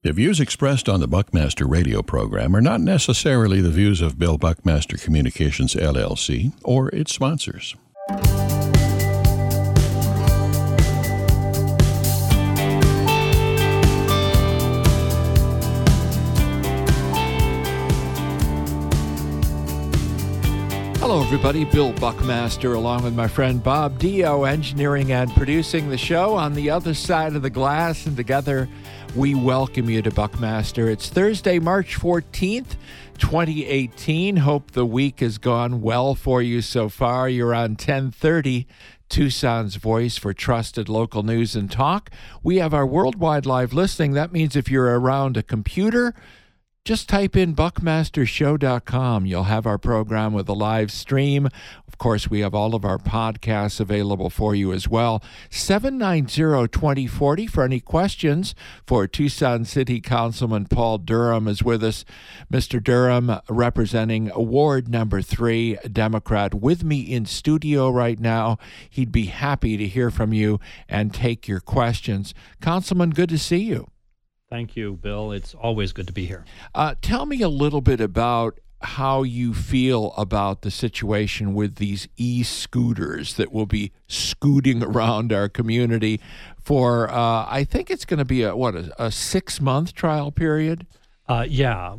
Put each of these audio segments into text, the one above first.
The views expressed on the Buckmaster radio program are not necessarily the views of Bill Buckmaster Communications, LLC, or its sponsors. Hello, everybody. Bill Buckmaster, along with my friend Bob Dio, engineering and producing the show on the other side of the glass, and together we welcome you to Buckmaster. It's Thursday, March 14th, 2018. Hope the week has gone well for you so far. You're on 1030, Tucson's voice for trusted local news and talk. We have our worldwide live listening. That means if you're around a computer, just type in buckmastershow.com. You'll have our program with a live stream. Of course, we have all of our podcasts available for you as well. 790-2040 for any questions for Tucson City Councilman Paul Durham is with us. Mr. Durham, representing Ward number 3, Democrat, with me in studio right now. He'd be happy to hear from you and take your questions. Councilman, good to see you. Thank you, Bill. It's always good to be here. Tell me a little bit about how you feel about the situation with these e-scooters that will be scooting around our community for, I think it's going to be a 6-month trial period? Yeah.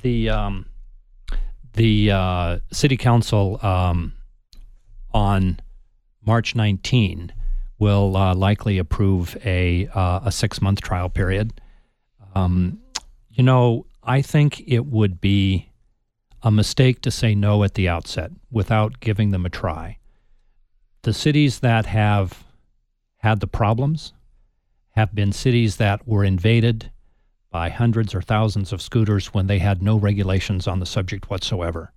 The City Council on March 19 will likely approve a 6-month trial period. I think it would be a mistake to say no at the outset without giving them a try. The cities that have had the problems have been cities that were invaded by hundreds or thousands of scooters when they had no regulations on the subject whatsoever.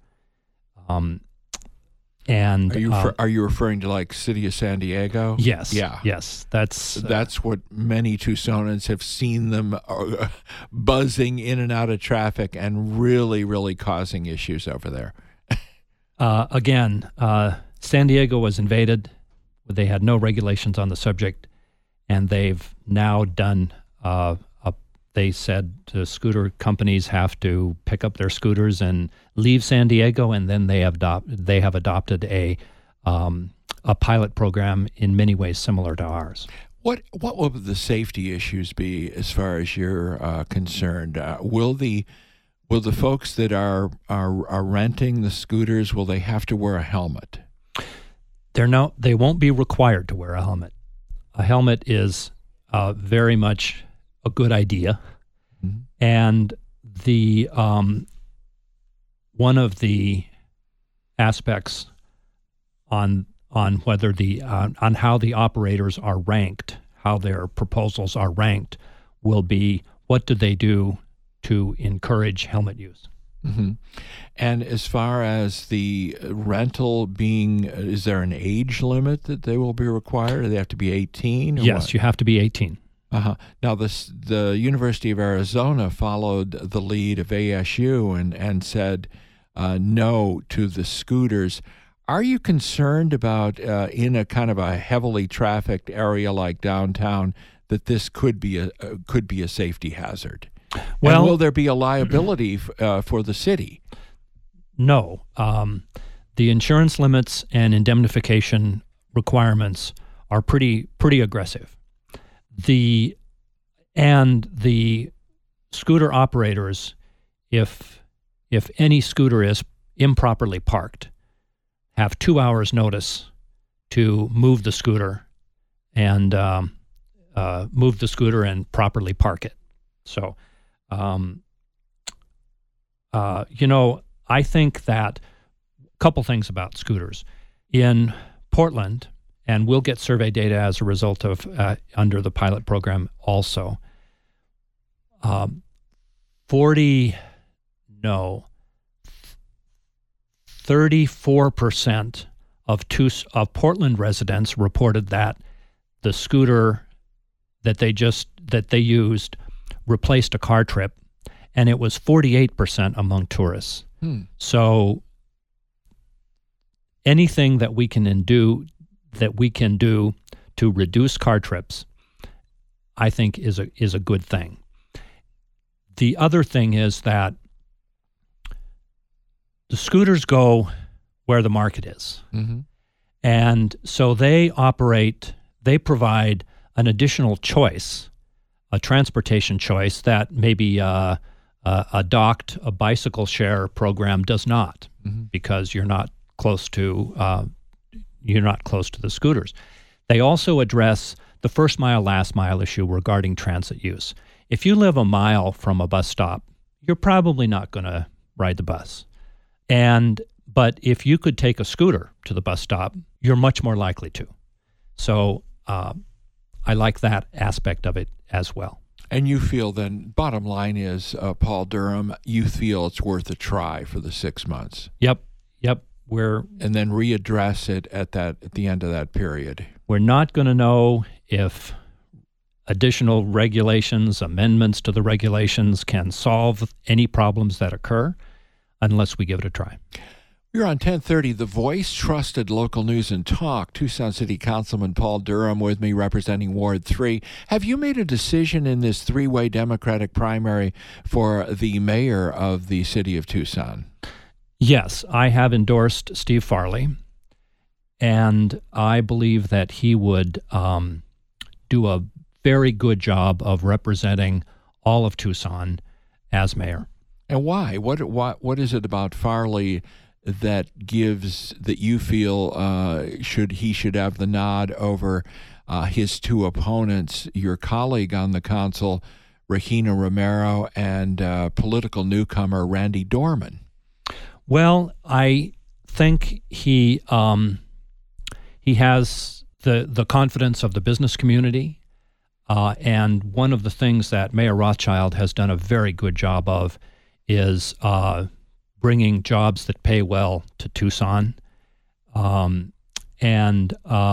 Are you referring to like City of San Diego? Yes. Yeah. Yes. That's what many Tucsonans have seen them buzzing in and out of traffic and really, really causing issues over there. San Diego was invaded. They had no regulations on the subject, and they've now done. They said the scooter companies have to pick up their scooters and leave San Diego, and then they have adopted a pilot program in many ways similar to ours. What will the safety issues be as far as you're concerned? Will the folks that are renting the scooters, will they have to wear a helmet? They won't be required to wear a helmet. A helmet is very much a good idea. Mm-hmm. And the one of the aspects on whether on how the operators are ranked, how their proposals are ranked, will be what do they do to encourage helmet use. Mm-hmm. And as far as the rental being, is there an age limit that they will be required? Do they have to be 18? Yes, what? You have to be 18. Uh-huh. Now, the University of Arizona followed the lead of ASU and said no to the scooters. Are you concerned about, in a kind of a heavily trafficked area like downtown, that this could be a safety hazard? Well, and will there be a liability for the city? No. The insurance limits and indemnification requirements are pretty aggressive. The scooter operators, if any scooter is improperly parked, have 2 hours notice to move the scooter and properly park it. So, I think that a couple things about scooters in Portland. And we'll get survey data as a result of under the pilot program also. 34% of Portland residents reported that the scooter that they used replaced a car trip, and it was 48% among tourists. So anything that we can do to reduce car trips, I think is a good thing. the other thing is that the scooters go where the market is. Mm-hmm. And so they provide an additional choice, a transportation choice that maybe a bicycle share program does not, because you're not close to the scooters. They also address the first mile, last mile issue regarding transit use. If you live a mile from a bus stop, you're probably not going to ride the bus. But if you could take a scooter to the bus stop, you're much more likely to. So I like that aspect of it as well. And you feel then, bottom line is, Paul Durham, you feel it's worth a try for the 6 months. Yep. And then readdress it at the end of that period. We're not going to know if additional regulations, amendments to the regulations can solve any problems that occur unless we give it a try. You're on 1030 The Voice, trusted local news and talk. Tucson City Councilman Paul Durham with me, representing Ward 3. Have you made a decision in this three-way Democratic primary for the mayor of the city of Tucson? Yes, I have endorsed Steve Farley, and I believe that he would do a very good job of representing all of Tucson as mayor. And why? What is it about Farley that you feel he should have the nod over his two opponents, your colleague on the council, Regina Romero, and political newcomer Randy Dorman? Well, I think he has the confidence of the business community, and one of the things that Mayor Rothschild has done a very good job of is bringing jobs that pay well to Tucson, he's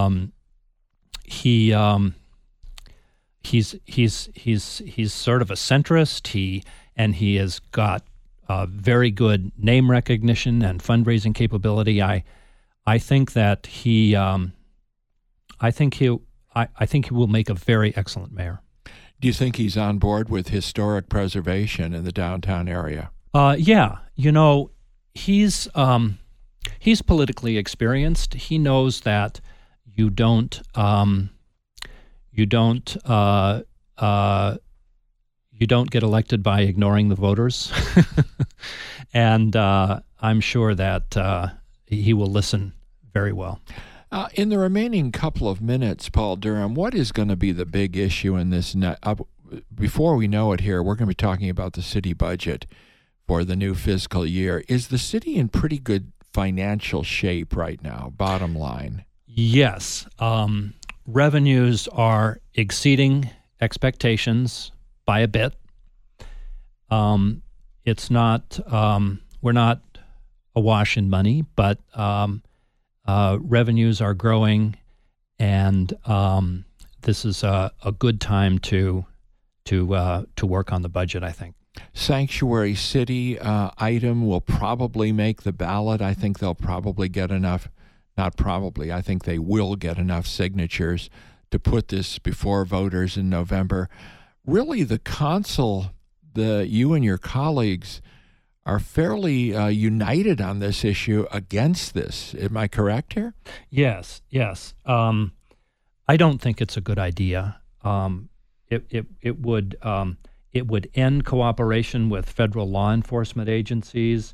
sort of a centrist. He has got very good name recognition and fundraising capability. I think that he will make a very excellent mayor. Do you think he's on board with historic preservation in the downtown area? Yeah. He's politically experienced. He knows that you don't get elected by ignoring the voters, and I'm sure that he will listen very well. In the remaining couple of minutes, Paul Durham, what is going to be the big issue in this? Before we know it here, we're going to be talking about the city budget for the new fiscal year. Is the city in pretty good financial shape right now, bottom line? Yes. Revenues are exceeding expectations by a bit. It's not, we're not awash in money, but revenues are growing, and this is a good time to work on the budget, I think. Sanctuary City item will probably make the ballot. I think they'll probably get enough, not probably, I think they will get enough signatures to put this before voters in November. Really, the council, you and your colleagues are fairly united on this issue against this. Am I correct here? Yes. I don't think it's a good idea. It would end cooperation with federal law enforcement agencies.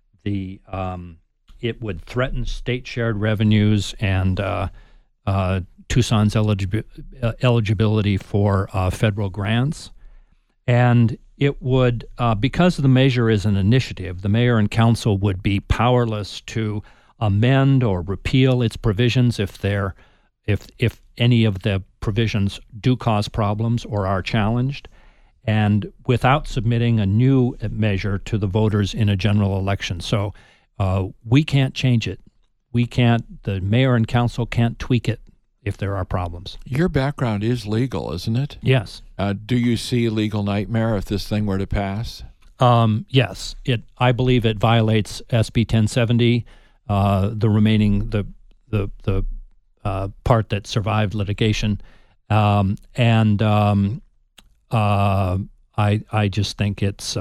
It would threaten state shared revenues and Tucson's eligibility for federal grants. And it would, because the measure is an initiative, the mayor and council would be powerless to amend or repeal its provisions if any of the provisions do cause problems or are challenged, and without submitting a new measure to the voters in a general election. So we can't change it. The mayor and council can't tweak it if there are problems. Your background is legal, isn't it? Yes. Do you see a legal nightmare if this thing were to pass? Yes. I believe it violates SB 1070, the remaining, the part that survived litigation. I just think it's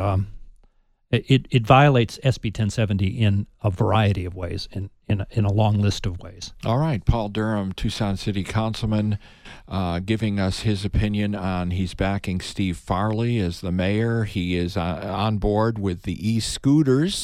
it violates SB 1070 in a variety of ways, in a long list of ways. All right, Paul Durham, Tucson City Councilman, giving us his opinion on he's backing Steve Farley as the mayor. He is on board with the e-scooters,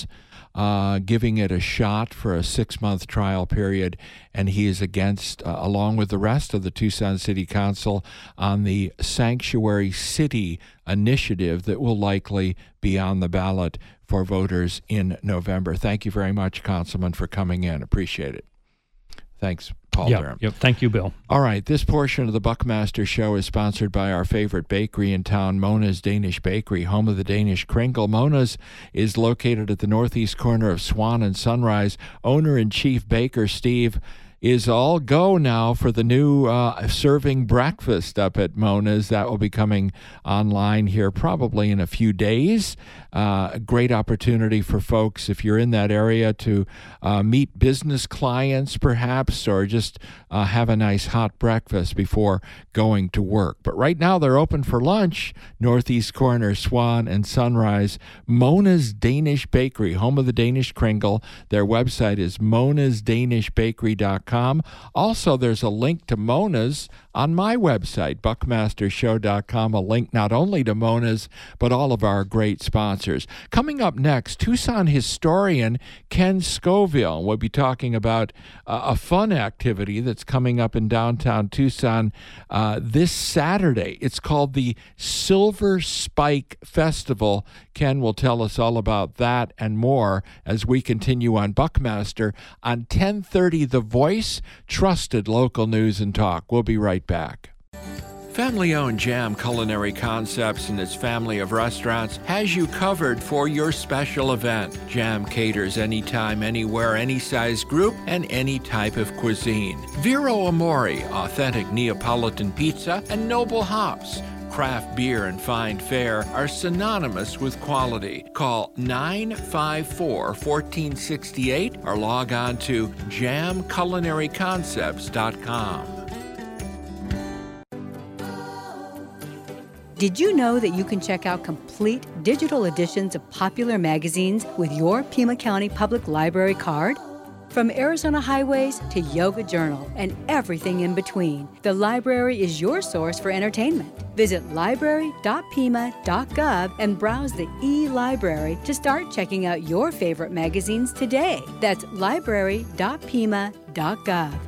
giving it a shot for a 6-month trial period, and he is against, along with the rest of the Tucson City Council, on the Sanctuary City initiative that will likely be on the ballot for voters in November. Thank you very much, Councilman, for coming in. Appreciate it. Thanks, Paul Durham. Yep. Thank you, Bill. All right, this portion of the Buckmaster Show is sponsored by our favorite bakery in town, Mona's Danish Bakery, home of the Danish Kringle. Mona's is located at the northeast corner of Swan and Sunrise. Owner-in-chief baker Steve is all go now for the new serving breakfast up at Mona's. That will be coming online here probably in a few days. A great opportunity for folks, if you're in that area, to meet business clients perhaps, or just have a nice hot breakfast before going to work. But right now they're open for lunch, northeast corner, Swan and Sunrise. Mona's Danish Bakery, home of the Danish Kringle. Their website is monasdanishbakery.com. Also, there's a link to Mona's on my website, buckmastershow.com, a link not only to Mona's, but all of our great sponsors. Coming up next, Tucson historian Ken Scoville will be talking about a fun activity that's coming up in downtown Tucson this Saturday. It's called the Silver Spike Festival. Ken will tell us all about that and more as we continue on Buckmaster on 1030 The Voice, trusted local news and talk. We'll be right back. Family-owned Jam Culinary Concepts and its family of restaurants has you covered for your special event. Jam caters anytime, anywhere, any size group, and any type of cuisine. Vero Amore, authentic Neapolitan pizza, and Noble Hops. Craft beer and fine fare are synonymous with quality. Call 954-1468 or log on to jamculinaryconcepts.com. Did you know that you can check out complete digital editions of popular magazines with your Pima County Public Library card? From Arizona Highways to Yoga Journal and everything in between, the library is your source for entertainment. Visit library.pima.gov and browse the e-library to start checking out your favorite magazines today. That's library.pima.gov.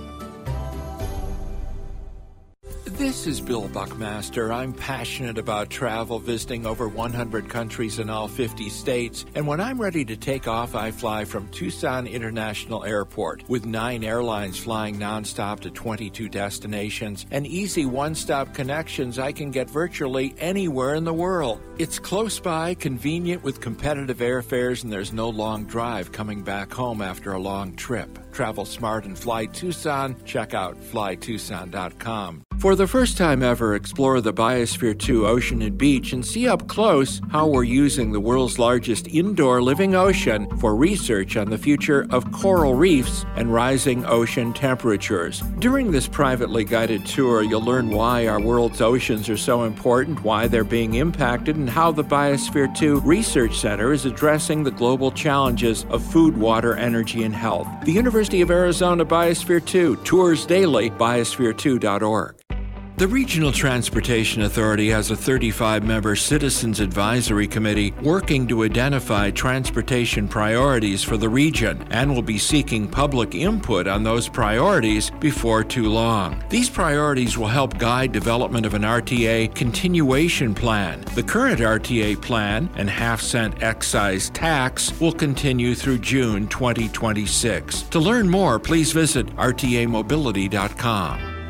This is Bill Buckmaster. I'm passionate about travel, visiting over 100 countries in all 50 states. And when I'm ready to take off, I fly from Tucson International Airport. With 9 airlines flying nonstop to 22 destinations and easy one-stop connections, I can get virtually anywhere in the world. It's close by, convenient with competitive airfares, and there's no long drive coming back home after a long trip. Travel smart and fly Tucson. Check out flytucson.com. For the first time ever, explore the Biosphere 2 Ocean and Beach and see up close how we're using the world's largest indoor living ocean for research on the future of coral reefs and rising ocean temperatures. During this privately guided tour, you'll learn why our world's oceans are so important, why they're being impacted, and how the Biosphere 2 Research Center is addressing the global challenges of food, water, energy, and health. The University of Arizona Biosphere 2, tours daily, biosphere2.org. The Regional Transportation Authority has a 35-member Citizens Advisory Committee working to identify transportation priorities for the region and will be seeking public input on those priorities before too long. These priorities will help guide development of an RTA continuation plan. The current RTA plan and half-cent excise tax will continue through June 2026. To learn more, please visit rtamobility.com.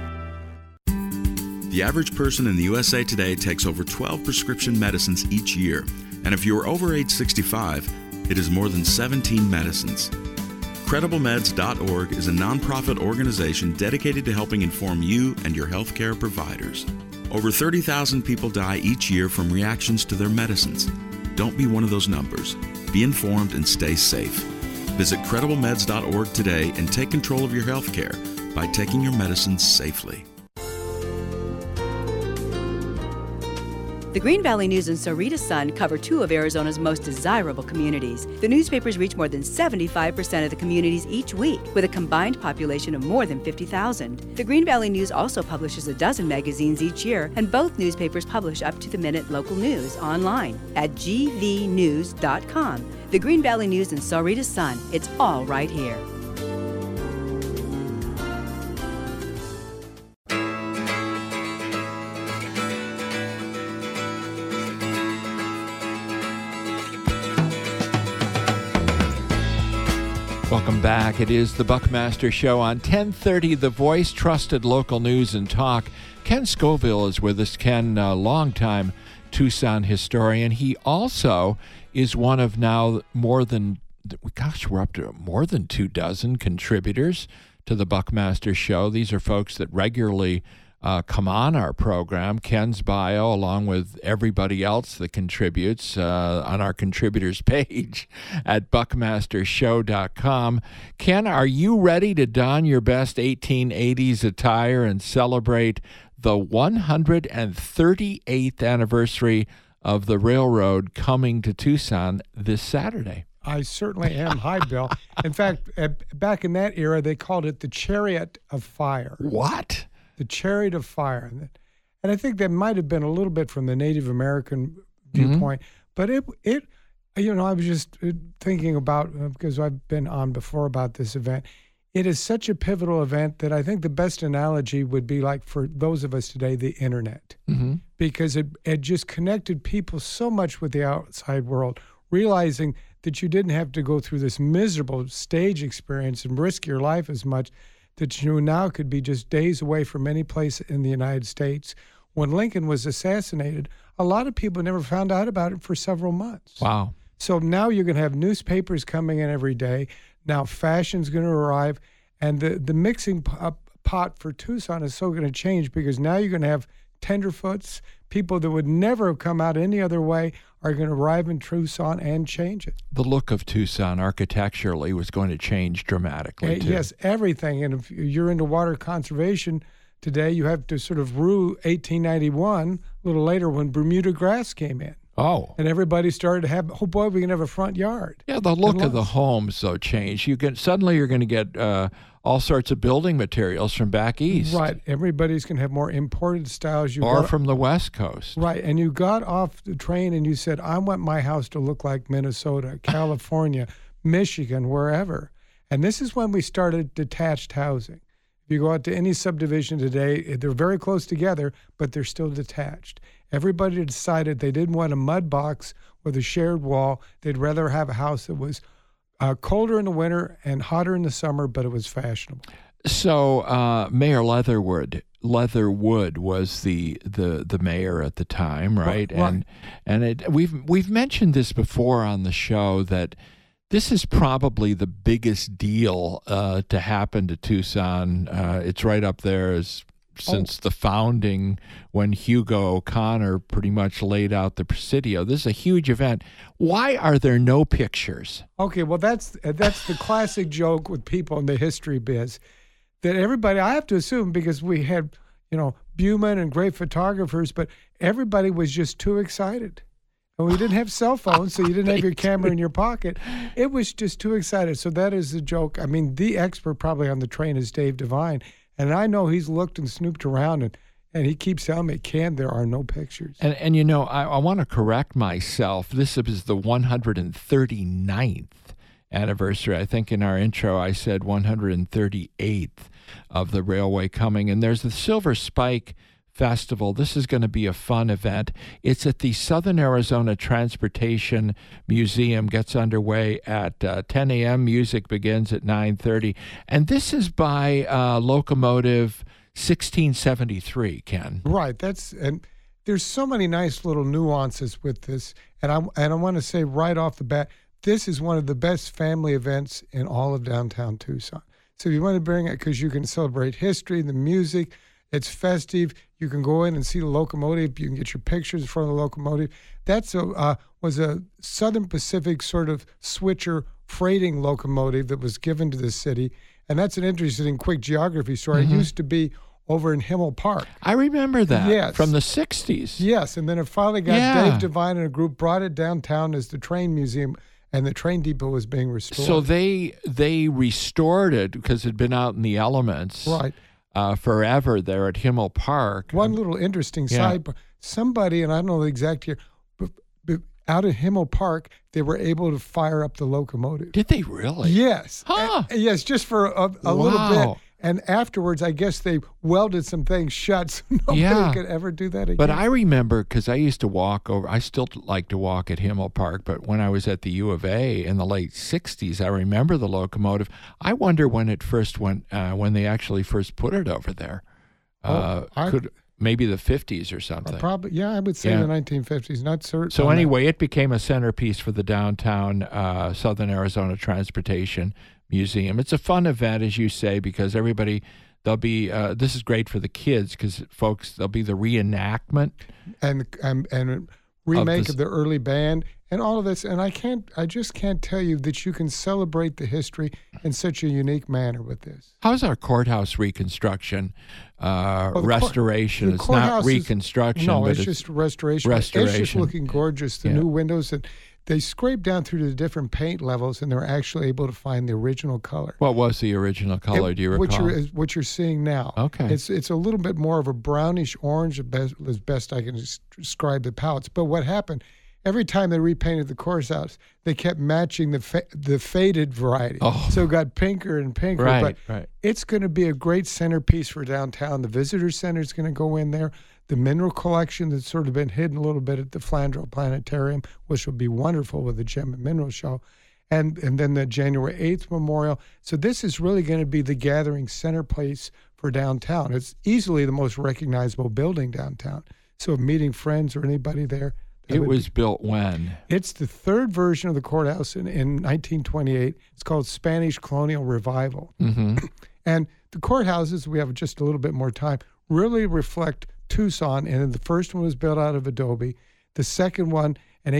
The average person in the USA today takes over 12 prescription medicines each year, and if you are over age 65, it is more than 17 medicines. CredibleMeds.org is a nonprofit organization dedicated to helping inform you and your healthcare providers. Over 30,000 people die each year from reactions to their medicines. Don't be one of those numbers. Be informed and stay safe. Visit CredibleMeds.org today and take control of your healthcare by taking your medicines safely. The Green Valley News and Sarita Sun cover two of Arizona's most desirable communities. The newspapers reach more than 75% of the communities each week, with a combined population of more than 50,000. The Green Valley News also publishes a dozen magazines each year, and both newspapers publish up-to-the-minute local news online at gvnews.com. The Green Valley News and Sarita Sun. It's all right here. Welcome back. It is the Buckmaster Show on 1030 The Voice, trusted local news and talk. Ken Scoville is with us. Ken, a longtime Tucson historian. He also is one of now we're up to more than 24 contributors to the Buckmaster Show. These are folks that regularly come on our program. Ken's bio, along with everybody else that contributes on our contributors page at buckmastershow.com. Ken, are you ready to don your best 1880s attire and celebrate the 138th anniversary of the railroad coming to Tucson this Saturday? I certainly am. Hi, Bill. In fact, back in that era, they called it the Chariot of Fire. What? The Chariot of Fire. And I think that might have been a little bit from the Native American viewpoint. But I was just thinking about, because I've been on before about this event, it is such a pivotal event that I think the best analogy would be like for those of us today, the internet. Because it just connected people so much with the outside world, realizing that you didn't have to go through this miserable stage experience and risk your life as much, that you now could be just days away from any place in the United States. When Lincoln was assassinated, a lot of people never found out about it for several months. Wow. So now you're going to have newspapers coming in every day. Now fashion's going to arrive. And the mixing pot for Tucson is so going to change, because now you're going to have tenderfoots, people that would never have come out any other way are going to arrive in Tucson and change it. The look of Tucson architecturally was going to change dramatically, too. Yes, everything. And if you're into water conservation today, you have to sort of rue 1891, a little later, when Bermuda grass came in. Oh. And everybody started to have, oh boy, we can have a front yard. Yeah, the look of the homes, though, changed. Suddenly you're going to get all sorts of building materials from back east. Right. Everybody's going to have more imported styles. From the West Coast. Right. And you got off the train and you said, I want my house to look like Minnesota, California, Michigan, wherever. And this is when we started detached housing. If you go out to any subdivision today, they're very close together, but they're still detached. Everybody decided they didn't want a mud box with a shared wall. They'd rather have a house that was colder in the winter and hotter in the summer, but it was fashionable. So Mayor Leatherwood was the mayor at the time, right? Right. And we've mentioned this before on the show, that this is probably the biggest deal to happen to Tucson. It's right up there since the founding, when Hugo O'Connor pretty much laid out the Presidio. This is a huge event. Why are there no pictures? Okay, well, that's the classic joke with people in the history biz, that everybody, I have to assume, because we had, Buman and great photographers, but everybody was just too excited. And we didn't have cell phones, so you didn't have your camera in your pocket. It was just too excited. So that is the joke. I mean, the expert probably on the train is Dave Devine. And I know he's looked and snooped around, and he keeps telling me, Ken, there are no pictures. And I want to correct myself. This is the 139th anniversary. I think in our intro I said 138th of the railway coming. And there's the Silver Spike Festival. This is going to be a fun event. It's at the Southern Arizona Transportation Museum. Gets underway at 10 a.m. Music begins at 9:30. And this is by locomotive 1673, Ken. Right. And there's so many nice little nuances with this. And I want to say right off the bat, this is one of the best family events in all of downtown Tucson. So you want to bring it because you can celebrate history, the music. It's festive. You can go in and see the locomotive. You can get your pictures in front of the locomotive. That's was a Southern Pacific sort of switcher freighting locomotive that was given to the city. And that's an interesting quick geography story. It used to be over in Himmel Park. I remember that. Yes. From the 60s. Yes, and then it finally got Yeah. Dave Devine and a group brought it downtown as the train museum, and the train depot was being restored. So they restored it because it had been out in the elements right. forever there at Himmel Park. One little interesting Yeah. sidebar. Somebody, and I don't know the exact year, but out at Himmel Park, they were able to fire up the locomotive. Did they really? Yes. Huh. Yes, just for a little Wow. bit. And afterwards, I guess they welded some things shut so nobody Yeah. could ever do that again. But I remember, because I used to walk over, I still like to walk at Himmel Park, but when I was at the U of A in the late 60s, I remember the locomotive. I wonder when it first went, when they actually first put it over there. Maybe the 50s or something. Probably, yeah, I would say Yeah. the 1950s. Not certain. So on that. anyway, it became a centerpiece for the downtown Southern Arizona Transportation Museum. It's a fun event, as you say, because everybody, there'll be, this is great for the kids because, folks, there'll be the reenactment. and remake this- of the early band and all of this. And I just can't tell you that you can celebrate the history in such a unique manner with this. How's our courthouse reconstruction, restoration? the It's courthouse not is- reconstruction, No, but it's just restoration. It's just restoration. looking gorgeous. The Yeah. new windows, and they scraped down through the different paint levels, and they're actually able to find the original color. What was the original color? Do you recall? What you're seeing now. Okay. It's a little bit more of a brownish orange, as best I can describe the palettes. But what happened? Every time they repainted the courthouse, they kept matching the faded variety. Oh. So it got pinker and pinker. Right, but right. it's going to be a great centerpiece for downtown. The visitor center is going to go in there. The mineral collection that's sort of been hidden a little bit at the Flandreau Planetarium, which will be wonderful with the Gem and Mineral Show. And then the January 8th Memorial. So this is really going to be the gathering center place for downtown. It's easily the most recognizable building downtown. So meeting friends or anybody there. It was built when? It's the third version of the courthouse in 1928. It's called Spanish Colonial Revival. Mm-hmm. And the courthouses, we have just a little bit more time, really reflect Tucson. And the first one was built out of adobe. The second one in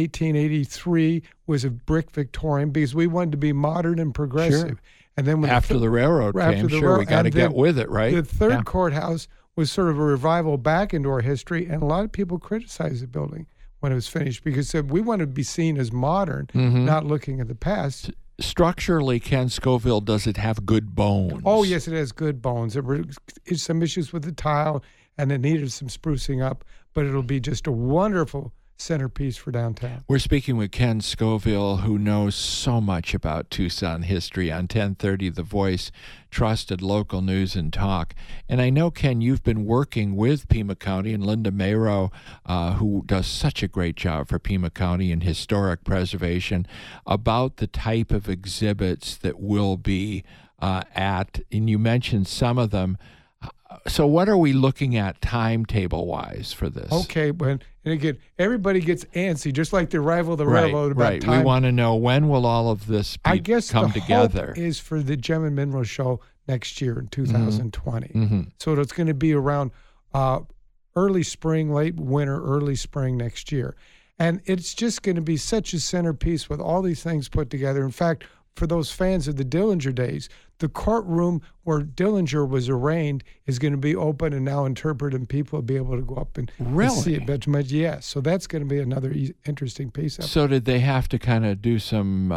1883 was a brick Victorian because we wanted to be modern and progressive. Sure. And then when After the railroad came, we got to get with it, right? The third Yeah. courthouse was sort of a revival back into our history, and a lot of people criticized the building when it was finished because we want to be seen as modern, Mm-hmm. not looking at the past. Structurally, Ken Scoville, does it have good bones? Oh, yes, it has good bones. There were some issues with the tile, and it needed some sprucing up, but it'll be just a wonderful centerpiece for downtown. We're speaking with Ken Scoville, who knows so much about Tucson history on 1030 The Voice, trusted local news and talk. And I know, Ken, you've been working with Pima County and Linda Mayrow, who does such a great job for Pima County in historic preservation, about the type of exhibits that will be at, and you mentioned some of them. So what are we looking at timetable-wise for this? Okay, and again, everybody gets antsy, just like the arrival of the Right, railroad about right. time. We want to know, when will all of this I guess come the together? hope is for the Gem and Mineral Show next year in 2020. Mm-hmm. So it's going to be around early spring, late winter, early spring next year. And it's just going to be such a centerpiece with all these things put together. In fact, for those fans of the Dillinger days, the courtroom where Dillinger was arraigned is going to be open and now interpreted, and people will be able to go up and see it. But yes, so that's going to be another interesting piece of it. So did they have to kind of do some,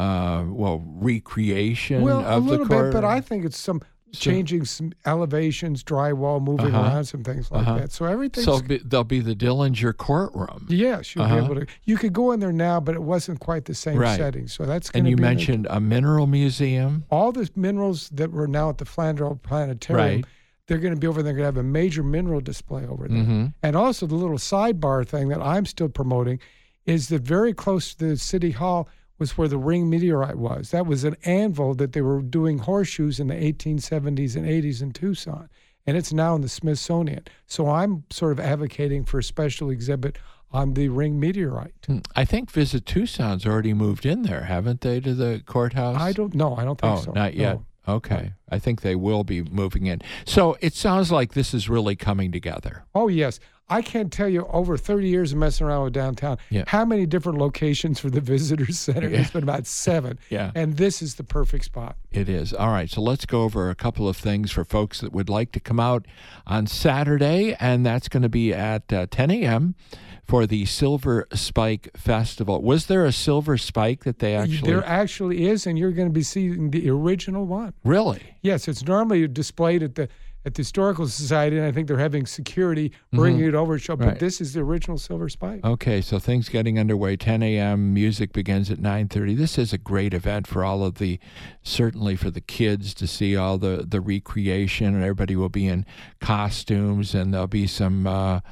recreation Well, of a little the court? bit, but I think it's changing some elevations, drywall, moving around some things like that. So everything's... So there'll be the Dillinger courtroom. Yes, you'll be able to. You could go in there now, but it wasn't quite the same Right. setting. So that's going And to you be mentioned a mineral museum. all the minerals that were now at the Flandreau Planetarium. Right. They're going to be over there. They're going to have a major mineral display over there. Mm-hmm. And also the little sidebar thing that I'm still promoting is that very close to the City Hall was where the ring meteorite was. That was an anvil that they were doing horseshoes in the 1870s and 80s in Tucson. And it's now in the Smithsonian. So I'm sort of advocating for a special exhibit on the ring meteorite. I think Visit Tucson's already moved in there, haven't they, to the courthouse? I don't know. I don't think so. Oh, not yet. No. Okay. I think they will be moving in. So it sounds like this is really coming together. Oh, yes. I can't tell you, over 30 years of messing around with downtown, how many different locations for the visitor center. It's been about 7. And this is the perfect spot. It is. All right, so let's go over a couple of things for folks that would like to come out on Saturday, and that's going to be at 10 a.m. for the Silver Spike Festival. Was there a Silver Spike that they actually... There actually is, and you're going to be seeing the original one. Really? Yes, it's normally displayed at the Historical Society, and I think they're having security bringing it over to show. But this is the original Silver Spike. Okay, so things getting underway. 10 a.m. Music begins at 9:30. This is a great event for all of certainly for the kids to see all the recreation, and everybody will be in costumes, and there'll be some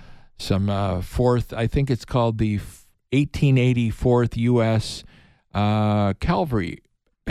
fourth. I think it's called the 1884th U.S. Cavalry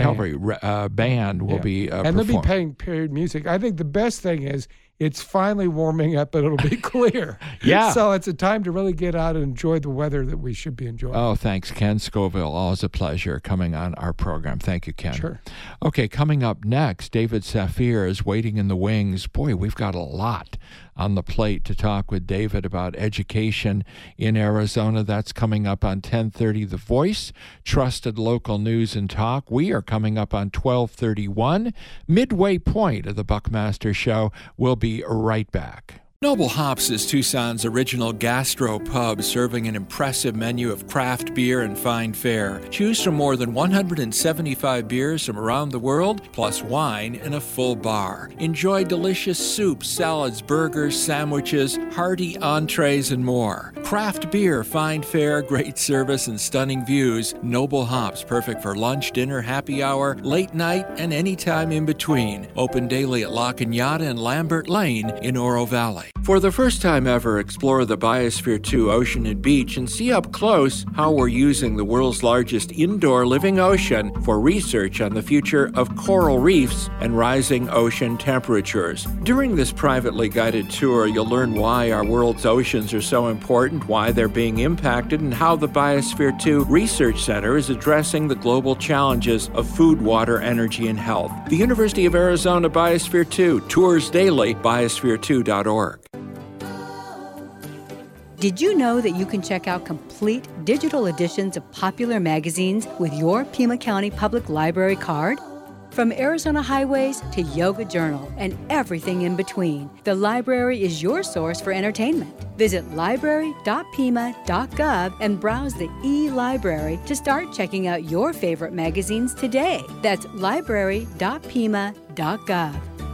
band will be and they'll be playing period music. I think the best thing is it's finally warming up and it'll be clear. So it's a time to really get out and enjoy the weather that we should be enjoying. Oh, thanks, Ken Scoville. Always a pleasure coming on our program. Thank you, Ken. Sure. Okay, coming up next, David Safir is waiting in the wings. Boy, we've got a lot on the plate to talk with David about education in Arizona. That's coming up on 10:30. The Voice, trusted local news and talk. We are coming up on 12:31. Midway point of the Buckmaster Show. We'll be right back. Noble Hops is Tucson's original gastro pub, serving an impressive menu of craft beer and fine fare. Choose from more than 175 beers from around the world, plus wine and a full bar. Enjoy delicious soups, salads, burgers, sandwiches, hearty entrees, and more. Craft beer, fine fare, great service, and stunning views. Noble Hops, perfect for lunch, dinner, happy hour, late night, and any time in between. Open daily at La Cañada and Lambert Lane in Oro Valley. For the first time ever, explore the Biosphere 2 Ocean and Beach and see up close how we're using the world's largest indoor living ocean for research on the future of coral reefs and rising ocean temperatures. During this privately guided tour, you'll learn why our world's oceans are so important, why they're being impacted, and how the Biosphere 2 Research Center is addressing the global challenges of food, water, energy, and health. The University of Arizona Biosphere 2, tours daily, biosphere2.org. Did you know that you can check out complete digital editions of popular magazines with your Pima County Public Library card? From Arizona Highways to Yoga Journal and everything in between, the library is your source for entertainment. Visit library.pima.gov and browse the e-library to start checking out your favorite magazines today. That's library.pima.gov.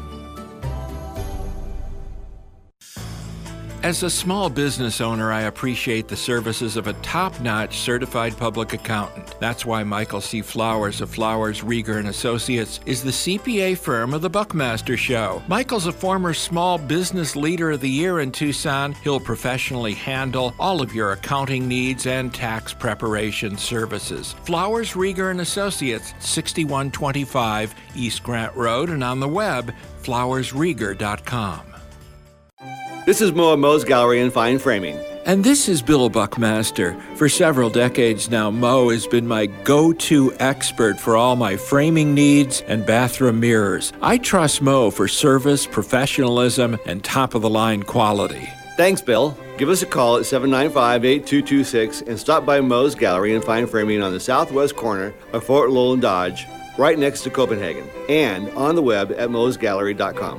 As a small business owner, I appreciate the services of a top-notch certified public accountant. That's why Michael C. Flowers of Flowers, Rieger & Associates is the CPA firm of the Buckmaster Show. Michael's a former Small Business Leader of the Year in Tucson. He'll professionally handle all of your accounting needs and tax preparation services. Flowers, Rieger & Associates, 6125 East Grant Road, and on the web, flowersrieger.com. This is Mo at Mo's Gallery and Fine Framing. And this is Bill Buckmaster. For several decades now, Mo has been my go-to expert for all my framing needs and bathroom mirrors. I trust Mo for service, professionalism, and top-of-the-line quality. Thanks, Bill. Give us a call at 795-8226 and stop by Mo's Gallery and Fine Framing on the southwest corner of Fort Lowell and Dodge, right next to Copenhagen, and on the web at mosgallery.com.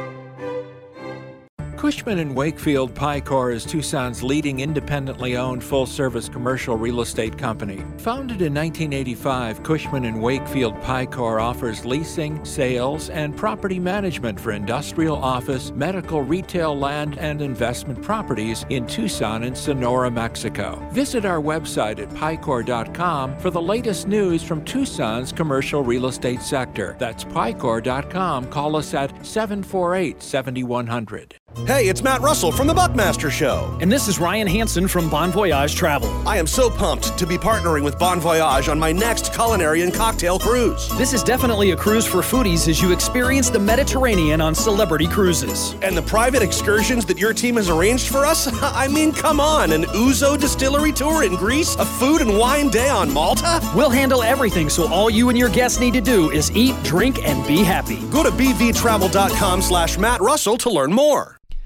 Cushman & Wakefield Picor is Tucson's leading independently owned full-service commercial real estate company. Founded in 1985, Cushman & Wakefield Picor offers leasing, sales, and property management for industrial, office, medical, retail, land, and investment properties in Tucson and Sonora, Mexico. Visit our website at picor.com for the latest news from Tucson's commercial real estate sector. That's picor.com. Call us at 748-7100. Hey, it's Matt Russell from The Buckmaster Show. And this is Ryan Hansen from Bon Voyage Travel. I am so pumped to be partnering with Bon Voyage on my next culinary and cocktail cruise. This is definitely a cruise for foodies as you experience the Mediterranean on Celebrity Cruises. And the private excursions that your team has arranged for us? I mean, come on, an Ouzo distillery tour in Greece? A food and wine day on Malta? We'll handle everything, so all you and your guests need to do is eat, drink, and be happy. Go to bvtravel.com/Matt Russell to learn more.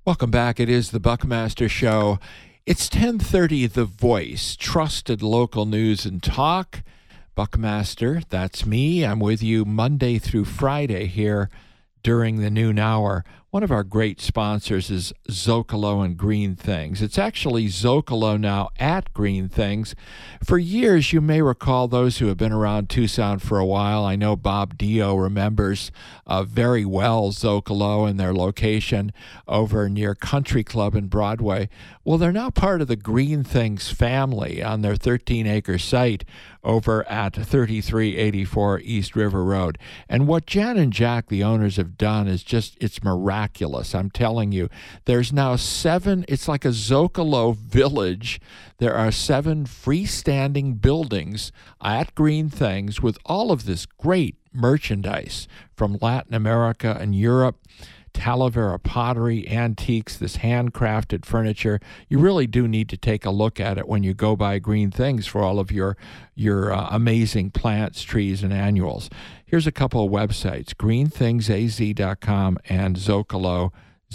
Welcome back. It is the Buckmaster Show. It's 10:30, The Voice, trusted local news and talk. Buckmaster, that's me. I'm with you Monday through Friday here during the noon hour. One of our great sponsors is Zocalo and Green Things. It's actually Zocalo now at Green Things. For years, you may recall, those who have been around Tucson for a while, I know Bob Dio remembers very well Zocalo and their location over near Country Club in Broadway. Well, they're now part of the Green Things family on their 13-acre site over at 3384 East River Road. And what Jan and Jack, the owners, have done is just, it's miraculous. I'm telling you, there's now 7, it's like a Zocalo village. There are 7 freestanding buildings at Green Things with all of this great merchandise from Latin America and Europe. Talavera pottery, antiques, this handcrafted furniture. You really do need to take a look at it when you go by Green Things for all of your amazing plants, trees, and annuals. Here's a couple of websites, greenthingsaz.com and Zocalo,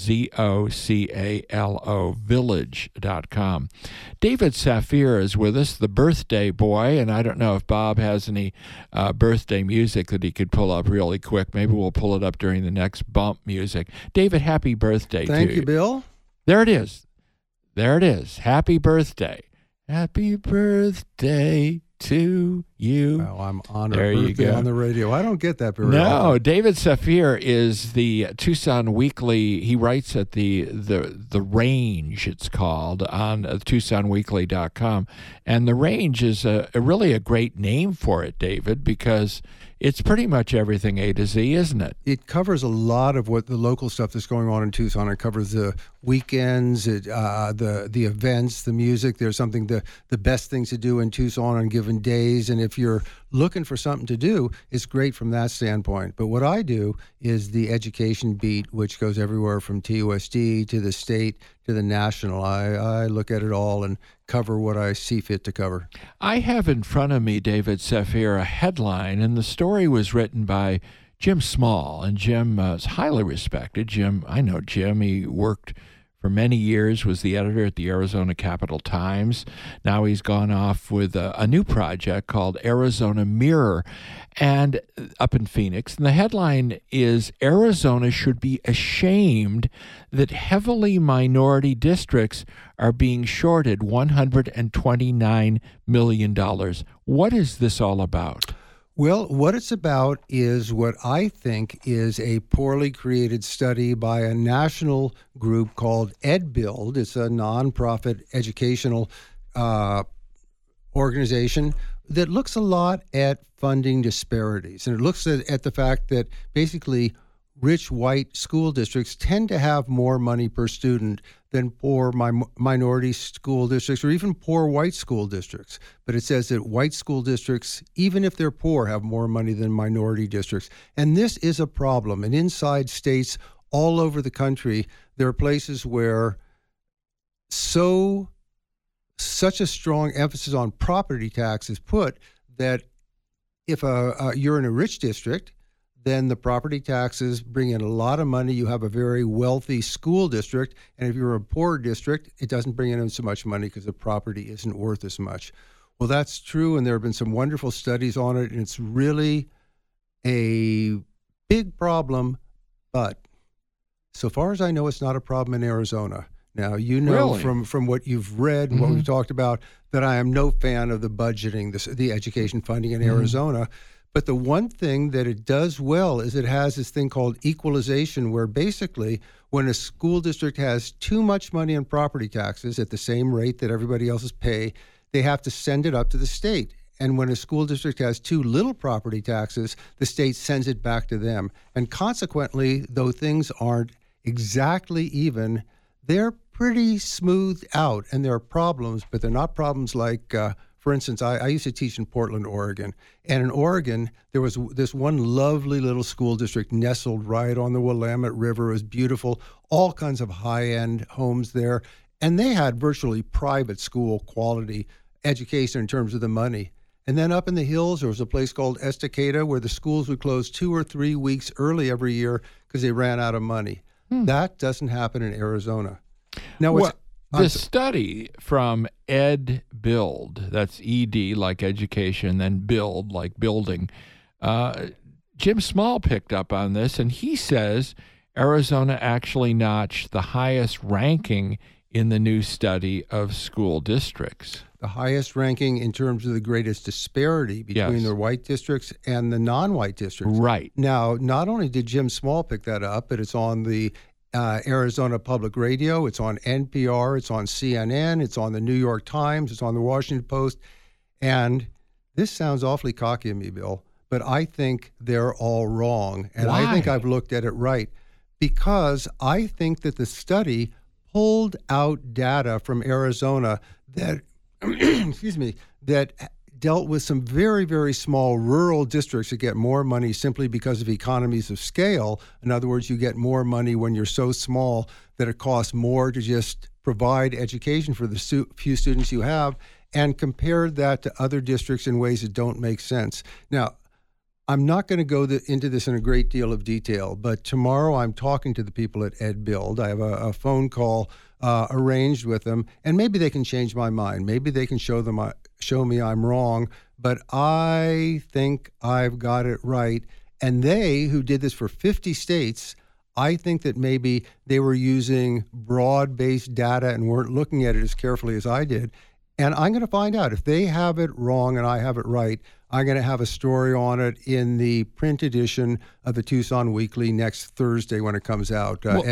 Zocalo village.com. David Safir is with us, the birthday boy, and I don't know if Bob has any birthday music that he could pull up really quick. Maybe we'll pull it up during the next bump music. David, happy birthday to you. Thank you, Bill. There it is. There it is. Happy birthday. Happy birthday to you. Well, I'm honored. There you go. On the radio. I don't get that very often. No, David Safir is the Tucson Weekly. He writes at the Range, it's called, on TucsonWeekly.com. And the Range is really a great name for it, David, because it's pretty much everything A to Z, isn't it? It covers a lot of what the local stuff that's going on in Tucson. It covers the weekends, the events, the music. There's something, the best things to do in Tucson on given days. And if you're looking for something to do, it's great from that standpoint. But what I do is the education beat, which goes everywhere from TUSD to the state to the national. I look at it all and cover what I see fit to cover. I have in front of me, David Safir, a headline, and the story was written by Jim Small, and Jim is highly respected. Jim, I know Jim. He worked for many years, was the editor at the Arizona Capital Times. Now he's gone off with a new project called Arizona Mirror, and up in Phoenix. And the headline is, Arizona should be ashamed that heavily minority districts are being shorted $129 million. What is this all about? Well, what it's about is what I think is a poorly created study by a national group called EdBuild. It's a nonprofit educational organization that looks a lot at funding disparities. And it looks at the fact that basically rich white school districts tend to have more money per student than poor minority school districts or even poor white school districts. But it says that white school districts, even if they're poor, have more money than minority districts. And this is a problem. And inside states all over the country, there are places where such a strong emphasis on property tax is put that if you're in a rich district, then the property taxes bring in a lot of money. You have a very wealthy school district. And if you're a poor district, it doesn't bring in so much money because the property isn't worth as much. Well, that's true. And there have been some wonderful studies on it. And it's really a big problem. But so far as I know, it's not a problem in Arizona. Now, you know from what you've read and what we've talked about that I am no fan of the budgeting, the education funding in Arizona. But the one thing that it does well is it has this thing called equalization, where basically when a school district has too much money in property taxes at the same rate that everybody else's pay, they have to send it up to the state. And when a school district has too little property taxes, the state sends it back to them. And consequently, though things aren't exactly even, they're pretty smoothed out. And there are problems, but they're not problems like... For instance, I used to teach in Portland, Oregon. And in Oregon, there was this one lovely little school district nestled right on the Willamette River. It was beautiful, all kinds of high-end homes there. And they had virtually private school quality education in terms of the money. And then up in the hills, there was a place called Estacada where the schools would close 2 or 3 weeks early every year because they ran out of money. That doesn't happen in Arizona. Now, the study from EdBuild, that's ED like education, then build like building, Jim Small picked up on this, and he says Arizona actually notched the highest ranking in the new study of school districts. The highest ranking in terms of the greatest disparity between the white districts and the non-white districts. Right. Now, not only did Jim Small pick that up, but it's on the Arizona Public Radio, it's on NPR, it's on CNN, it's on the New York Times, it's on the Washington Post. And this sounds awfully cocky of me, Bill, but I think they're all wrong. And Why? I think I've looked at it right. Because I think that the study pulled out data from Arizona that, that dealt with some very, very small rural districts that get more money simply because of economies of scale. In other words, you get more money when you're so small that it costs more to just provide education for the few students you have, and compared that to other districts in ways that don't make sense. Now, I'm not going to go into this in a great deal of detail, but tomorrow I'm talking to the people at EdBuild. I have a phone call arranged with them, and maybe they can change my mind. Maybe they can show me I'm wrong, but I think I've got it right. And they, who did this for 50 states, I think that maybe they were using broad-based data and weren't looking at it as carefully as I did. And I'm going to find out if they have it wrong and I have it right. I'm going to have a story on it in the print edition of the Tucson Weekly next Thursday when it comes out. Jim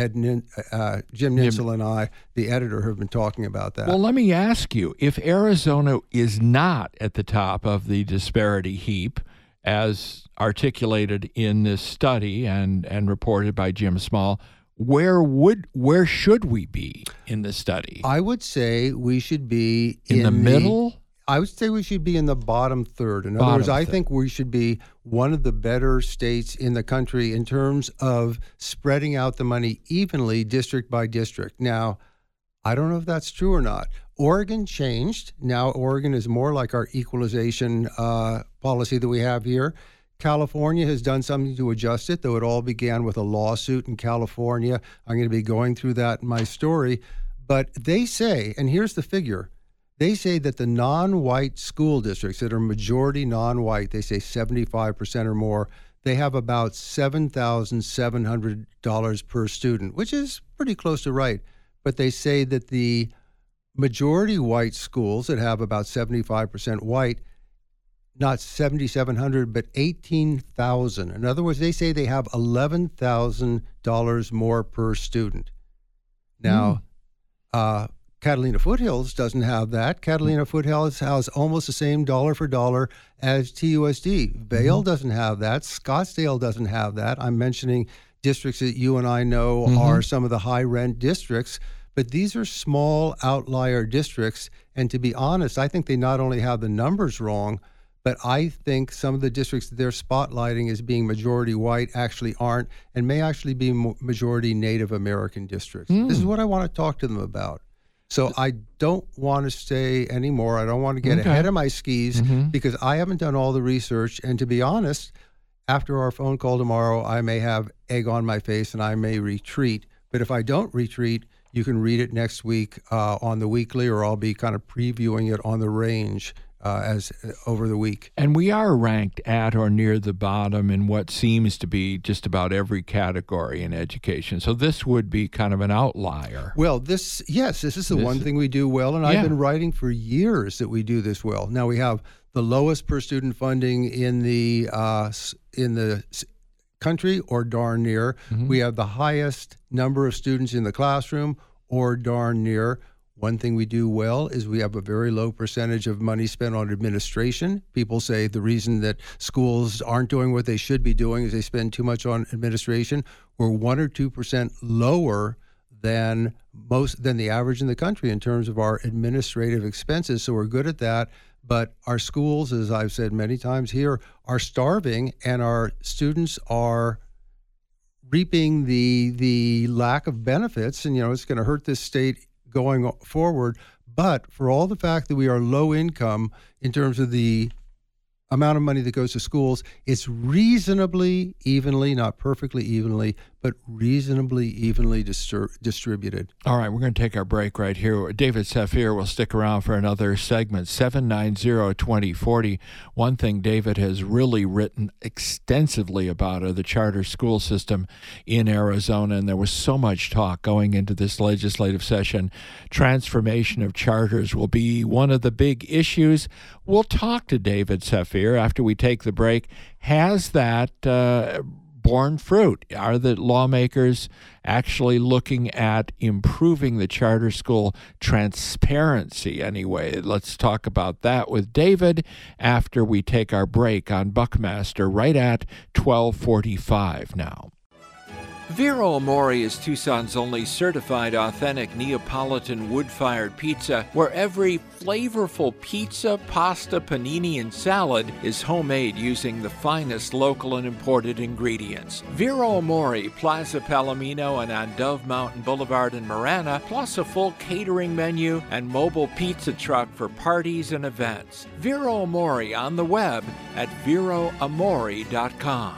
Nitzel and I, the editor, have been talking about that. Well, let me ask you, if Arizona is not at the top of the disparity heap, as articulated in this study and reported by Jim Small, where should we be in the study? I would say we should be in the middle. I would say we should be in the bottom third. In other words, I think we should be one of the better states in the country in terms of spreading out the money evenly, district by district. Now, I don't know if that's true or not. Oregon changed. Now, Oregon is more like our equalization policy that we have here. California has done something to adjust it, though it all began with a lawsuit in California. I'm going to be going through that in my story. But they say, and here's the figure, they say that the non-white school districts that are majority non-white, they say 75% or more, they have about $7,700 per student, which is pretty close to right. But they say that the majority white schools that have about 75% white, not 7,700, but 18,000. In other words, they say they have $11,000 more per student. Now, Catalina Foothills doesn't have that. Catalina Foothills has almost the same dollar for dollar as TUSD. Vail doesn't have that. Scottsdale doesn't have that. I'm mentioning districts that you and I know are some of the high rent districts, but these are small outlier districts. And to be honest, I think they not only have the numbers wrong, but I think some of the districts that they're spotlighting as being majority white actually aren't, and may actually be majority Native American districts. This is what I want to talk to them about. So I don't want to say anymore. I don't want to get ahead of my skis because I haven't done all the research. And to be honest, after our phone call tomorrow, I may have egg on my face and I may retreat. But if I don't retreat, you can read it next week on the Weekly, or I'll be kind of previewing it on the Range as over the week. And we are ranked at or near the bottom in what seems to be just about every category in education. So this would be kind of an outlier. Well, this is the one thing we do well, and I've been writing for years that we do this well. Now we have the lowest per student funding in the country, or darn near. We have the highest number of students in the classroom, or darn near. One thing we do well is we have a very low percentage of money spent on administration. People say the reason that schools aren't doing what they should be doing is they spend too much on administration. We're 1 or 2% lower than the average in the country in terms of our administrative expenses. So we're good at that. But our schools, as I've said many times here, are starving, and our students are reaping the lack of benefits. And, it's going to hurt this state going forward. But for all the fact that we are low income in terms of the amount of money that goes to schools, it's reasonably evenly, not perfectly evenly, but reasonably evenly distributed. All right, we're going to take our break right here. David Safir will stick around for another segment, 790-2040. One thing David has really written extensively about are the charter school system in Arizona, and there was so much talk going into this legislative session. Transformation of charters will be one of the big issues. We'll talk to David Safir after we take the break. Has that borne fruit? Are the lawmakers actually looking at improving the charter school transparency anyway? Let's talk about that with David after we take our break on Buckmaster right at 12:45 now. Vero Amore is Tucson's only certified authentic Neapolitan wood-fired pizza, where every flavorful pizza, pasta, panini, and salad is homemade using the finest local and imported ingredients. Vero Amore, Plaza Palomino, and on Dove Mountain Boulevard in Marana, plus a full catering menu and mobile pizza truck for parties and events. Vero Amore on the web at veroamore.com.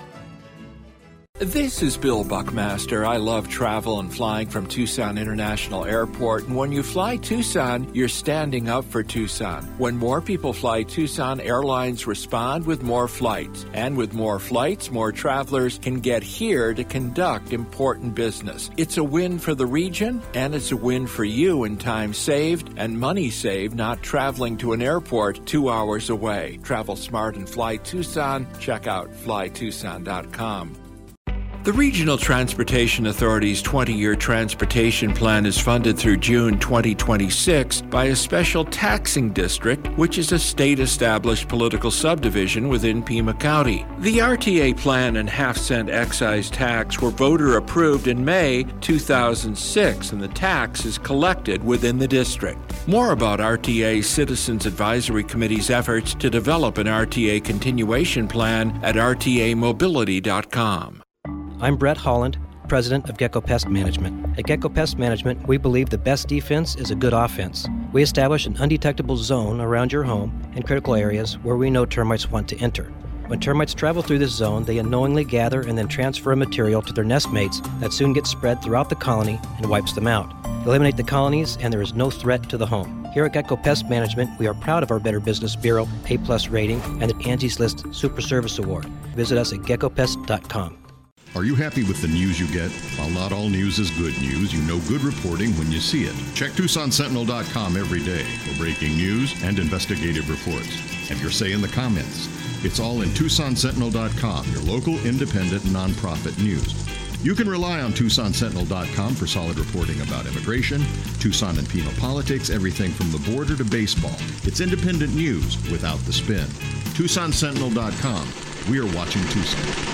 This is Bill Buckmaster. I love travel and flying from Tucson International Airport. And when you fly Tucson, you're standing up for Tucson. When more people fly Tucson, airlines respond with more flights. And with more flights, more travelers can get here to conduct important business. It's a win for the region, and it's a win for you in time saved and money saved not traveling to an airport 2 hours away. Travel smart and fly Tucson. Check out flytucson.com. The Regional Transportation Authority's 20-year transportation plan is funded through June 2026 by a special taxing district, which is a state-established political subdivision within Pima County. The RTA plan and half-cent excise tax were voter-approved in May 2006, and the tax is collected within the district. More about RTA's Citizens Advisory Committee's efforts to develop an RTA continuation plan at rtamobility.com. I'm Brett Holland, president of Gecko Pest Management. At Gecko Pest Management, we believe the best defense is a good offense. We establish an undetectable zone around your home and critical areas where we know termites want to enter. When termites travel through this zone, they unknowingly gather and then transfer material to their nest mates that soon gets spread throughout the colony and wipes them out. Eliminate the colonies and there is no threat to the home. Here at Gecko Pest Management, we are proud of our Better Business Bureau A+ rating and the Angie's List Super Service Award. Visit us at geckopest.com. Are you happy with the news you get? While not all news is good news, you know good reporting when you see it. Check TucsonSentinel.com every day for breaking news and investigative reports. Have your say in the comments. It's all in TucsonSentinel.com, your local independent nonprofit news. You can rely on TucsonSentinel.com for solid reporting about immigration, Tucson and Pima politics, everything from the border to baseball. It's independent news without the spin. TucsonSentinel.com. We are watching Tucson.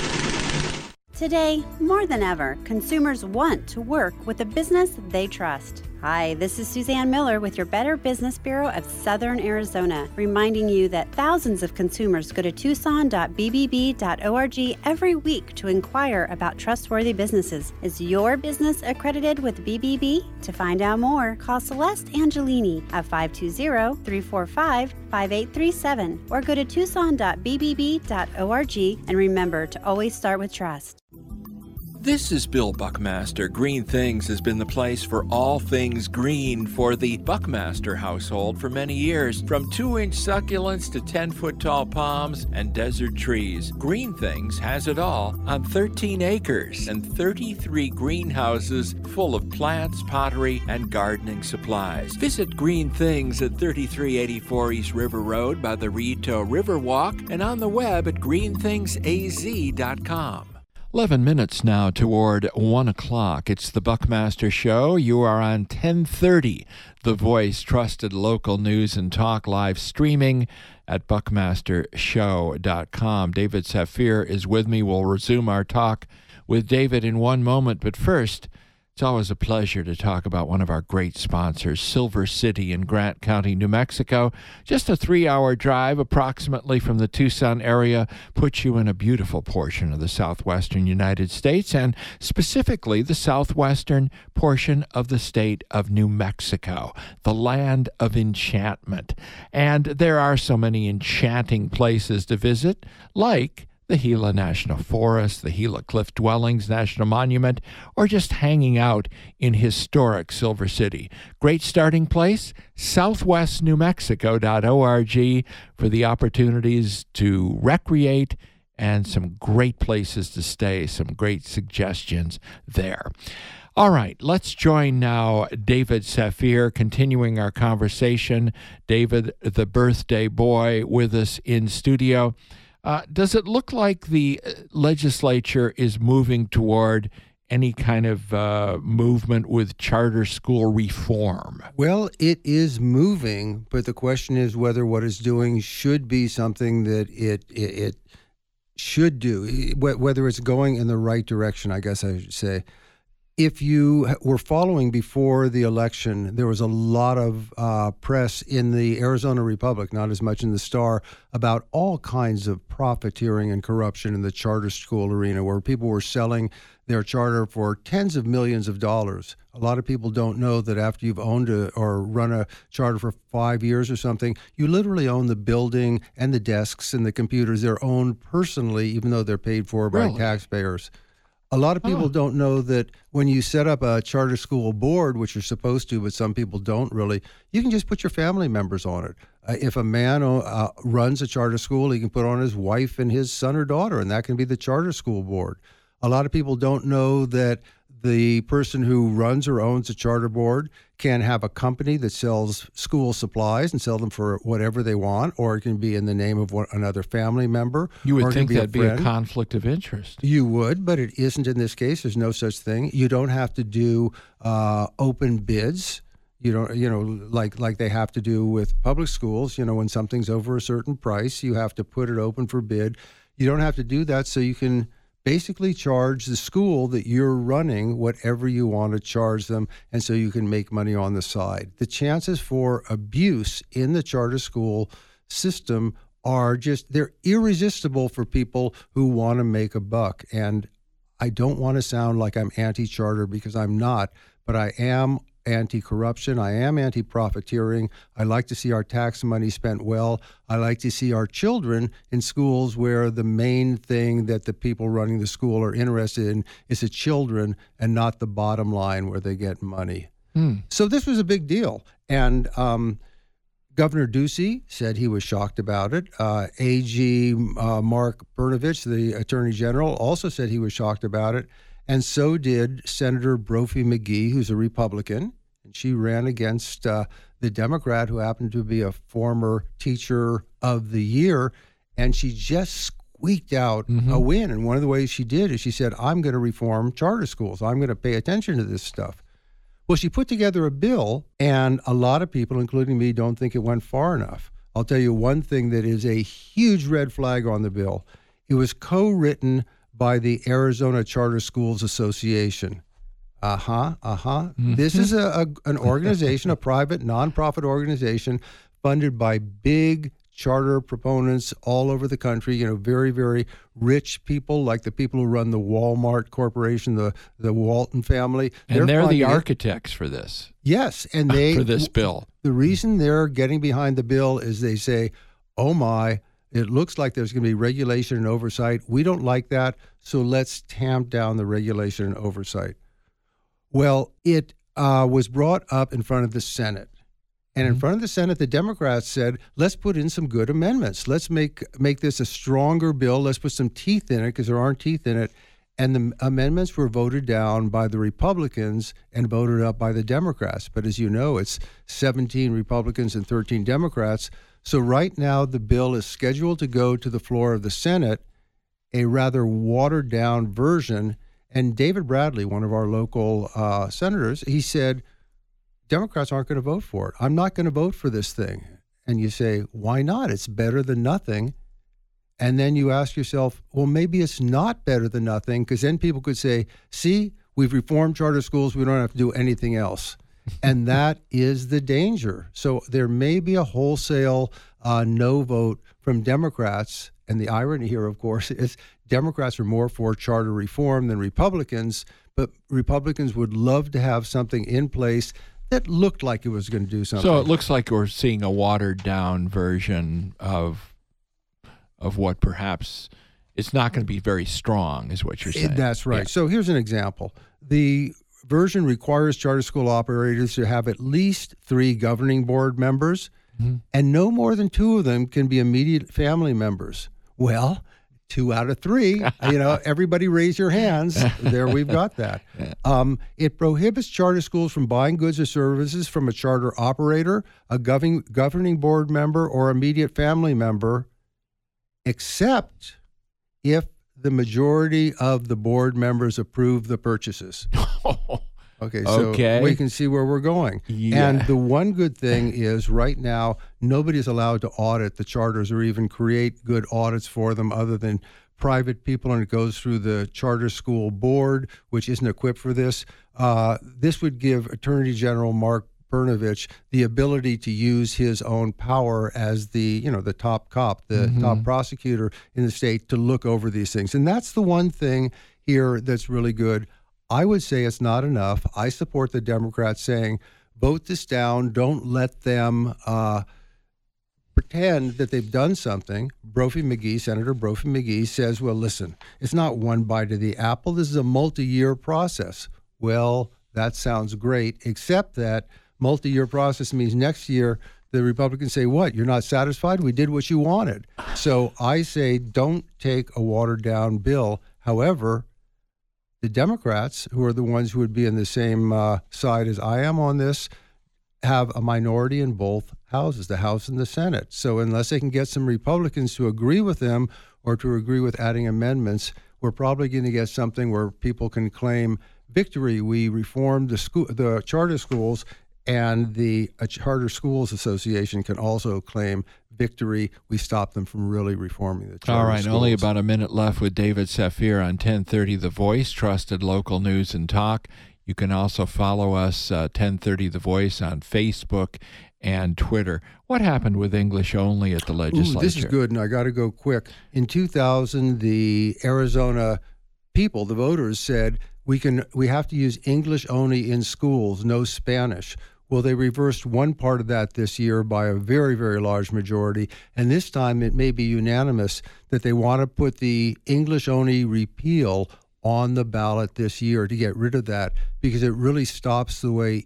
Today, more than ever, consumers want to work with a business they trust. Hi, this is Suzanne Miller with your Better Business Bureau of Southern Arizona, reminding you that thousands of consumers go to tucson.bbb.org every week to inquire about trustworthy businesses. Is your business accredited with BBB? To find out more, call Celeste Angelini at 520-345-5837 or go to tucson.bbb.org, and remember to always start with trust. This is Bill Buckmaster. Green Things has been the place for all things green for the Buckmaster household for many years. From 2-inch succulents to 10-foot tall palms and desert trees, Green Things has it all on 13 acres and 33 greenhouses full of plants, pottery, and gardening supplies. Visit Green Things at 3384 East River Road by the Rito Riverwalk and on the web at greenthingsaz.com. 11 minutes now toward 1 o'clock. It's the Buckmaster Show. You are on 1030, The Voice, trusted local news and talk, live streaming at buckmastershow.com. David Safir is with me. We'll resume our talk with David in one moment, but first, it's always a pleasure to talk about one of our great sponsors, Silver City in Grant County, New Mexico. Just a 3-hour drive approximately from the Tucson area puts you in a beautiful portion of the southwestern United States, and specifically the southwestern portion of the state of New Mexico, the land of enchantment. And there are so many enchanting places to visit, like the Gila National Forest, the Gila Cliff Dwellings National Monument, or just hanging out in historic Silver City. Great starting place, southwestnewmexico.org for the opportunities to recreate and some great places to stay, some great suggestions there. All right, let's join now David Safir, continuing our conversation. David, the birthday boy, with us in studio. Does it look like the legislature is moving toward any kind of movement with charter school reform? Well, it is moving, but the question is whether what it's doing should be something that it should do, whether it's going in the right direction, I guess I should say. If you were following before the election, there was a lot of press in the Arizona Republic, not as much in the Star, about all kinds of profiteering and corruption in the charter school arena, where people were selling their charter for tens of millions of dollars. A lot of people don't know that after you've owned or run a charter for 5 years or something, you literally own the building and the desks and the computers. They're owned personally, even though they're paid for by taxpayers. A lot of people don't know that when you set up a charter school board, which you're supposed to, but some people don't really, you can just put your family members on it. If a man runs a charter school, he can put on his wife and his son or daughter, and that can be the charter school board. A lot of people don't know that the person who runs or owns a charter board can have a company that sells school supplies and sell them for whatever they want, or it can be in the name of another family member. You would think that'd be a conflict of interest. You would, but it isn't in this case. There's no such thing. You don't have to do open bids. You don't, like they have to do with public schools. When something's over a certain price, you have to put it open for bid. You don't have to do that, so you can basically charge the school that you're running whatever you want to charge them, and so you can make money on the side. The chances for abuse in the charter school system they're irresistible for people who want to make a buck. And I don't want to sound like I'm anti-charter, because I'm not, but I am anti-corruption. I am anti-profiteering. I like to see our tax money spent well. I like to see our children in schools where the main thing that the people running the school are interested in is the children and not the bottom line where they get money. So this was a big deal. And Governor Ducey said he was shocked about it. AG Mark Brnovich, the Attorney General, also said he was shocked about it. And so did Senator Brophy McGee, who's a Republican. And she ran against the Democrat who happened to be a former Teacher of the Year. And she just squeaked out a win. And one of the ways she did is she said, I'm going to reform charter schools. I'm going to pay attention to this stuff. Well, she put together a bill, and a lot of people, including me, don't think it went far enough. I'll tell you one thing that is a huge red flag on the bill. It was co-written by the Arizona Charter Schools Association. This is an organization, a private, nonprofit organization funded by big charter proponents all over the country, very, very rich people, like the people who run the Walmart Corporation, the Walton family. And they're the architects for this. Yes, and for this bill. The reason they're getting behind the bill is they say, oh my, it looks like there's going to be regulation and oversight. We don't like that, so let's tamp down the regulation and oversight. Well, it was brought up in front of the Senate. And in front of the Senate, the Democrats said, let's put in some good amendments. Let's make this a stronger bill. Let's put some teeth in it, because there aren't teeth in it. And the amendments were voted down by the Republicans and voted up by the Democrats. But as you know, it's 17 Republicans and 13 Democrats. So right now, the bill is scheduled to go to the floor of the Senate, a rather watered-down version. And David Bradley, one of our local senators, he said, Democrats aren't going to vote for it. I'm not going to vote for this thing. And you say, why not? It's better than nothing. And then you ask yourself, well, maybe it's not better than nothing, because then people could say, see, we've reformed charter schools. We don't have to do anything else. And that is the danger. So there may be a wholesale no vote from Democrats. And the irony here, of course, is Democrats are more for charter reform than Republicans, but Republicans would love to have something in place that looked like it was going to do something. So it looks like we're seeing a watered-down version of what perhaps it's not going to be very strong, is what you're saying. That's right. Yeah. So here's an example. The version requires charter school operators to have at least 3 governing board members, and no more than 2 of them can be immediate family members. Well, 2 out of 3, everybody raise your hands. There we've got that. It prohibits charter schools from buying goods or services from a charter operator, a governing board member, or immediate family member, except if the majority of the board members approve the purchases. Okay, so we can see where we're going. Yeah. And the one good thing is right now, nobody is allowed to audit the charters or even create good audits for them other than private people, and it goes through the charter school board, which isn't equipped for this. This would give Attorney General Mark Brnovich the ability to use his own power as the top cop, the top prosecutor in the state to look over these things. And that's the one thing here that's really good. I would say it's not enough. I support the Democrats saying, vote this down. Don't let them pretend that they've done something. Senator Brophy McGee says, well, listen, it's not one bite of the apple. This is a multi-year process. Well, that sounds great, except that multi-year process means next year the Republicans say, what, you're not satisfied? We did what you wanted. So I say don't take a watered-down bill. However, the Democrats, who are the ones who would be on the same side as I am on this, have a minority in both houses, the House and the Senate. So unless they can get some Republicans to agree with them or to agree with adding amendments, we're probably going to get something where people can claim victory. We reformed the charter schools, and the Charter Schools Association can also claim victory. We stopped them from really reforming the charter All right, schools. only about a minute left with David Saphir on 1030 The Voice, trusted local news and talk. You can also follow us, 1030 The Voice, on Facebook and Twitter. What happened with English only at the legislature? This is good, and I got to go quick. In 2000, the Arizona people, the voters, said we have to use English only in schools, no Spanish. Well, they reversed one part of that this year by a very, very large majority, and this time it may be unanimous that they want to put the English-only repeal on the ballot this year to get rid of that, because it really stops the way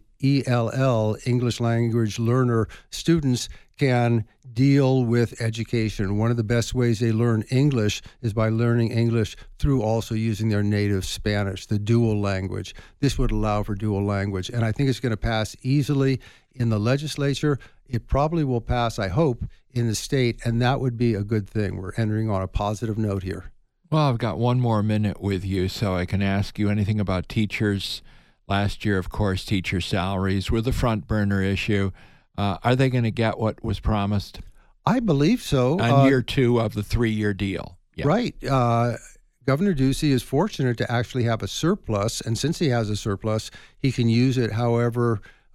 ELL, English Language Learner, students can deal with education. One of the best ways they learn English is by learning English through also using their native Spanish, the dual language. This would allow for dual language, and I think it's going to pass easily in the legislature. It probably will pass, I hope, in the state, and that would be a good thing. We're entering on a positive note here. Well, I've got one more minute with you, so I can ask you anything about teachers. Last year, of course, teacher salaries were the front burner issue. Are they going to get what was promised? I believe so. On year 2 of the 3-year deal. Yeah. Right. Governor Ducey is fortunate to actually have a surplus, and since he has a surplus, he can use it however,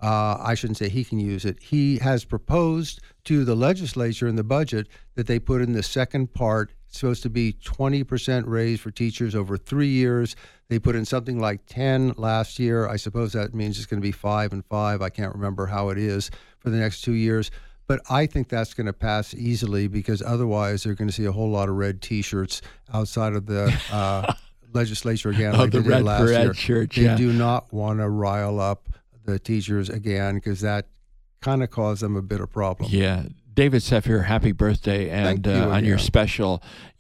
I shouldn't say he can use it. He has proposed to the legislature in the budget that they put in the second part. It's supposed to be 20% raise for teachers over 3 years. They put in something like 10 last year. I suppose that means it's going to be 5 and 5. I can't remember how it is for the next 2 years. But I think that's going to pass easily, because otherwise they're going to see a whole lot of red T-shirts outside of the legislature again, like the they did last year. Shirts, they do not want to rile up the teachers again, because that kind of caused them a bit of problem. Yeah. David Saphir, happy birthday, and on your special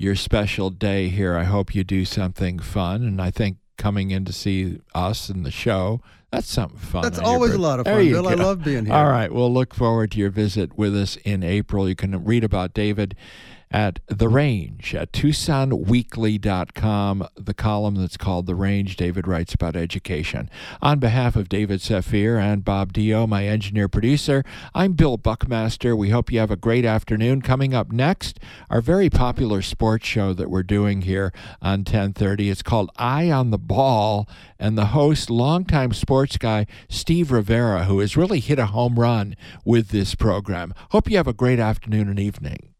day here, I hope you do something fun. And I think coming in to see us and the show, that's something fun. That's always a lot of fun, Bill. I love being here. All right, we'll look forward to your visit with us in April. You can read about David at The Range at TucsonWeekly.com, the column that's called The Range. David writes about education. On behalf of David Saphir and Bob Dio, my engineer-producer, I'm Bill Buckmaster. We hope you have a great afternoon. Coming up next, our very popular sports show that we're doing here on 1030. It's called Eye on the Ball, and the host, longtime sports guy Steve Rivera, who has really hit a home run with this program. Hope you have a great afternoon and evening.